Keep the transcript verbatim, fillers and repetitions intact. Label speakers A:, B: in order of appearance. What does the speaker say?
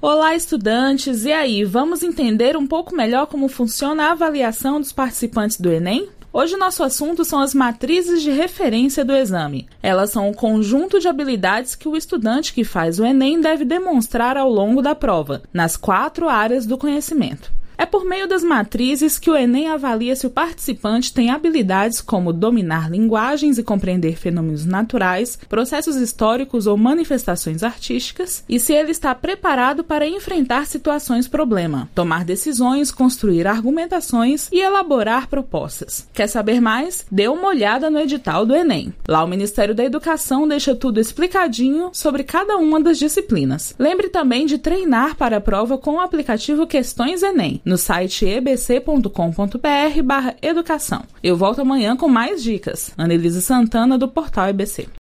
A: Olá, estudantes! E aí, vamos entender um pouco melhor como funciona a avaliação dos participantes do Enem? Hoje o nosso assunto são as matrizes de referência do exame. Elas são o conjunto de habilidades que o estudante que faz o Enem deve demonstrar ao longo da prova, nas quatro áreas do conhecimento. É por meio das matrizes que o Enem avalia se o participante tem habilidades como dominar linguagens e compreender fenômenos naturais, processos históricos ou manifestações artísticas, e se ele está preparado para enfrentar situações problema, tomar decisões, construir argumentações e elaborar propostas. Quer saber mais? Dê uma olhada no edital do Enem. Lá o Ministério da Educação deixa tudo explicadinho sobre cada uma das disciplinas. Lembre também de treinar para a prova com o aplicativo Questões Enem, no site e b c ponto com ponto b r barra educação. Eu volto amanhã com mais dicas. Anelise Santana, do Portal E B C.